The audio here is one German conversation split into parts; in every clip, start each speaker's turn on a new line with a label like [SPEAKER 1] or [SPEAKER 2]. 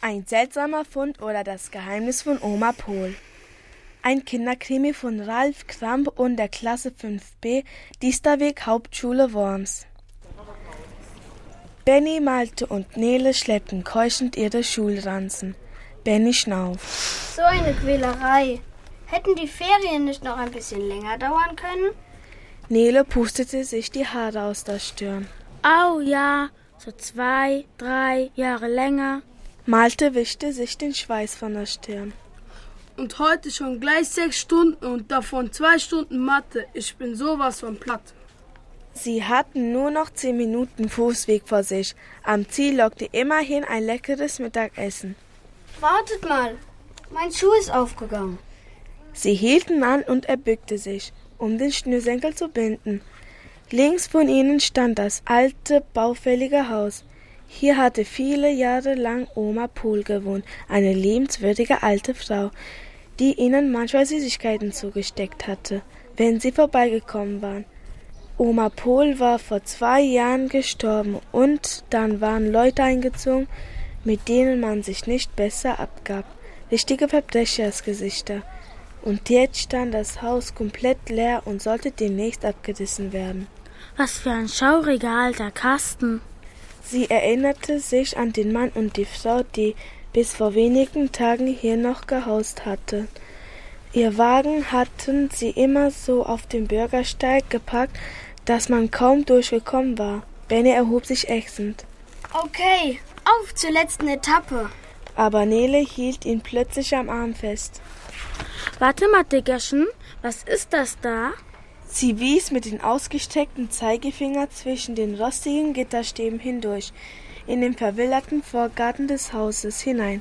[SPEAKER 1] Ein seltsamer Fund oder das Geheimnis von Oma Pohl. Ein Kinderkrimi von Ralf Kramp und der Klasse 5b, Diesterweg Hauptschule Worms. Benny, Malte und Nele schleppten keuchend ihre Schulranzen. Benny schnauft.
[SPEAKER 2] So eine Quälerei. Hätten die Ferien nicht noch ein bisschen länger dauern können?
[SPEAKER 1] Nele pustete sich die Haare aus der Stirn.
[SPEAKER 3] Au ja, so 2, 3 Jahre länger.
[SPEAKER 1] Malte wischte sich den Schweiß von der Stirn.
[SPEAKER 4] Und heute schon gleich 6 Stunden und davon 2 Stunden Mathe. Ich bin sowas von platt.
[SPEAKER 1] Sie hatten nur noch 10 Minuten Fußweg vor sich. Am Ziel lockte immerhin ein leckeres Mittagessen.
[SPEAKER 2] Wartet mal, mein Schuh ist aufgegangen.
[SPEAKER 1] Sie hielten an und er bückte sich, um den Schnürsenkel zu binden. Links von ihnen stand das alte, baufällige Haus. Hier hatte viele Jahre lang Oma Pohl gewohnt, eine liebenswürdige alte Frau, die ihnen manchmal Süßigkeiten zugesteckt hatte, wenn sie vorbeigekommen waren. Oma Pohl war vor 2 Jahren gestorben und dann waren Leute eingezogen, mit denen man sich nicht besser abgab. Richtige Verbrechersgesichter. Und jetzt stand das Haus komplett leer und sollte demnächst abgerissen werden.
[SPEAKER 3] Was für ein schauriger alter Kasten.
[SPEAKER 1] Sie erinnerte sich an den Mann und die Frau, die bis vor wenigen Tagen hier noch gehaust hatten. Ihr Wagen hatten sie immer so auf dem Bürgersteig geparkt, dass man kaum durchgekommen war. Benny erhob sich ächzend.
[SPEAKER 2] Okay, auf zur letzten Etappe.
[SPEAKER 1] Aber Nele hielt ihn plötzlich am Arm fest.
[SPEAKER 3] Warte mal, Diggerchen, was ist das da?
[SPEAKER 1] Sie wies mit dem ausgestreckten Zeigefinger zwischen den rostigen Gitterstäben hindurch, in den verwilderten Vorgarten des Hauses hinein.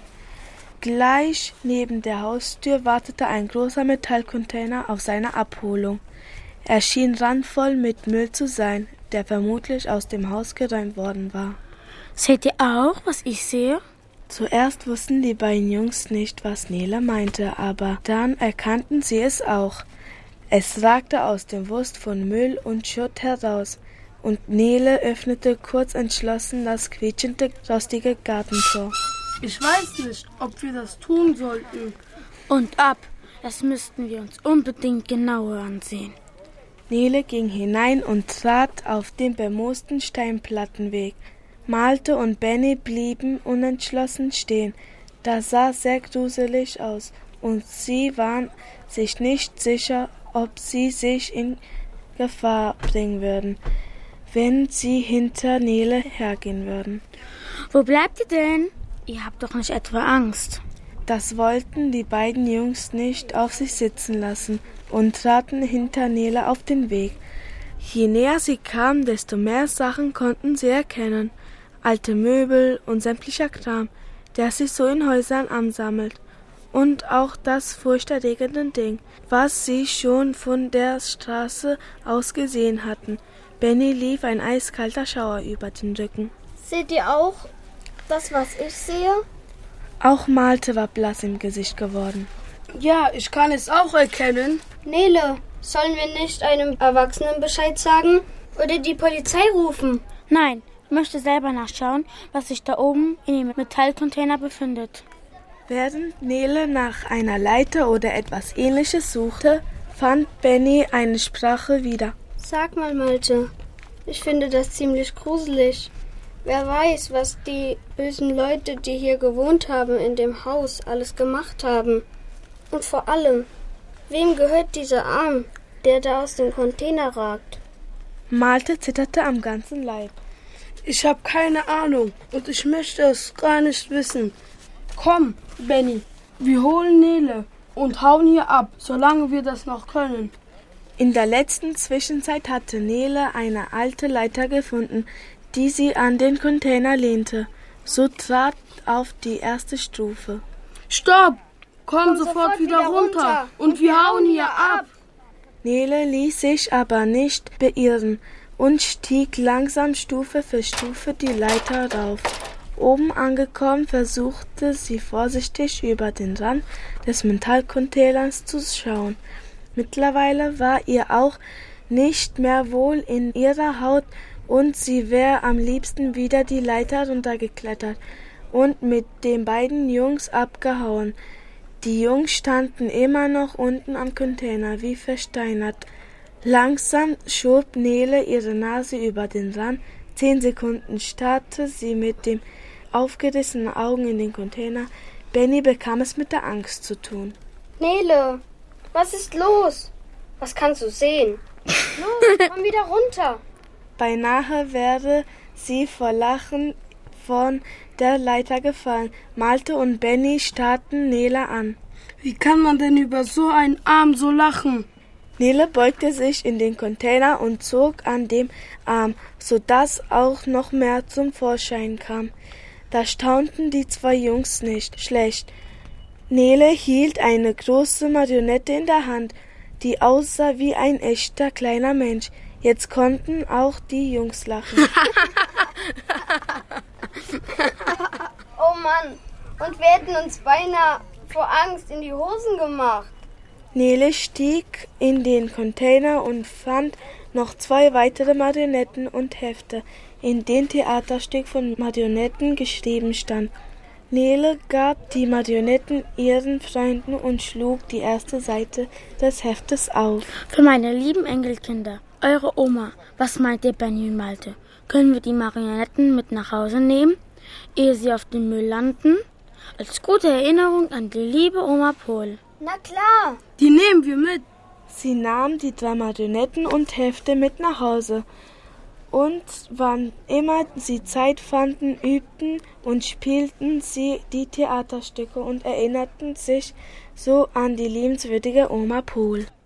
[SPEAKER 1] Gleich neben der Haustür wartete ein großer Metallcontainer auf seine Abholung. Er schien randvoll mit Müll zu sein, der vermutlich aus dem Haus geräumt worden war.
[SPEAKER 3] Seht ihr auch, was ich sehe?
[SPEAKER 1] Zuerst wussten die beiden Jungs nicht, was Nele meinte, aber dann erkannten sie es auch. Es ragte aus dem Wust von Müll und Schutt heraus, und Nele öffnete kurz entschlossen das quietschende, rostige Gartentor.
[SPEAKER 4] Ich weiß nicht, ob wir das tun sollten.
[SPEAKER 3] Und ab, das müssten wir uns unbedingt genauer ansehen.
[SPEAKER 1] Nele ging hinein und trat auf den bemoosten Steinplattenweg. Malte und Benny blieben unentschlossen stehen. Das sah sehr gruselig aus, und sie waren sich nicht sicher, ob sie sich in Gefahr bringen würden, wenn sie hinter Nele hergehen würden.
[SPEAKER 3] Wo bleibt ihr denn? Ihr habt doch nicht etwa Angst.
[SPEAKER 1] Das wollten die beiden Jungs nicht auf sich sitzen lassen und traten hinter Nele auf den Weg. Je näher sie kamen, desto mehr Sachen konnten sie erkennen. Alte Möbel und sämtlicher Kram, der sich so in Häusern ansammelt. Und auch das furchterregende Ding, was sie schon von der Straße aus gesehen hatten. Benny lief ein eiskalter Schauer über den Rücken.
[SPEAKER 2] Seht ihr auch das, was ich sehe?
[SPEAKER 1] Auch Malte war blass im Gesicht geworden.
[SPEAKER 4] Ja, ich kann es auch erkennen.
[SPEAKER 2] Nele, sollen wir nicht einem Erwachsenen Bescheid sagen oder die Polizei rufen?
[SPEAKER 3] Nein, ich möchte selber nachschauen, was sich da oben in dem Metallcontainer befindet.
[SPEAKER 1] Während Nele nach einer Leiter oder etwas Ähnliches suchte, fand Benny eine Sprache wieder.
[SPEAKER 2] Sag mal, Malte, ich finde das ziemlich gruselig. Wer weiß, was die bösen Leute, die hier gewohnt haben, in dem Haus alles gemacht haben. Und vor allem, wem gehört dieser Arm, der da aus dem Container ragt?
[SPEAKER 1] Malte zitterte am ganzen Leib.
[SPEAKER 4] Ich habe keine Ahnung und ich möchte es gar nicht wissen. Komm, Benny, wir holen Nele und hauen hier ab, solange wir das noch können.
[SPEAKER 1] In der letzten Zwischenzeit hatte Nele eine alte Leiter gefunden, die sie an den Container lehnte. So trat auf die erste Stufe.
[SPEAKER 4] Stopp! Komm sofort wieder runter und wir hauen hier ab!
[SPEAKER 1] Nele ließ sich aber nicht beirren und stieg langsam Stufe für Stufe die Leiter rauf. Oben angekommen, versuchte sie vorsichtig über den Rand des Metallcontainers zu schauen. Mittlerweile war ihr auch nicht mehr wohl in ihrer Haut und sie wäre am liebsten wieder die Leiter runtergeklettert und mit den beiden Jungs abgehauen. Die Jungs standen immer noch unten am Container, wie versteinert. Langsam schob Nele ihre Nase über den Rand. 10 Sekunden starrte sie mit den aufgerissenen Augen in den Container. Benny bekam es mit der Angst zu tun.
[SPEAKER 2] Nele, was ist los? Was kannst du sehen? Los, komm wieder runter.
[SPEAKER 1] Beinahe wäre sie vor Lachen von der Leiter gefallen. Malte und Benny starrten Nele an.
[SPEAKER 4] Wie kann man denn über so einen Arm so lachen?
[SPEAKER 1] Nele beugte sich in den Container und zog an dem Arm, sodass auch noch mehr zum Vorschein kam. Da staunten die 2 Jungs nicht schlecht. Nele hielt eine große Marionette in der Hand, die aussah wie ein echter kleiner Mensch. Jetzt konnten auch die Jungs lachen.
[SPEAKER 2] Oh Mann, und wir hätten uns beinahe vor Angst in die Hosen gemacht.
[SPEAKER 1] Nele stieg in den Container und fand noch 2 weitere Marionetten und Hefte, in denen Theaterstück von Marionetten geschrieben stand. Nele gab die Marionetten ihren Freunden und schlug die erste Seite des Heftes auf.
[SPEAKER 3] Für meine lieben Enkelkinder, eure Oma, was meint ihr, Benny und Malte? Können wir die Marionetten mit nach Hause nehmen, ehe sie auf dem Müll landen? Als gute Erinnerung an die liebe Oma Pohl.
[SPEAKER 2] Na klar.
[SPEAKER 4] Die nehmen wir mit.
[SPEAKER 1] Sie nahm die 3 Marionetten und Hefte mit nach Hause. Und wann immer sie Zeit fanden, übten und spielten sie die Theaterstücke und erinnerten sich so an die liebenswürdige Oma Pohl.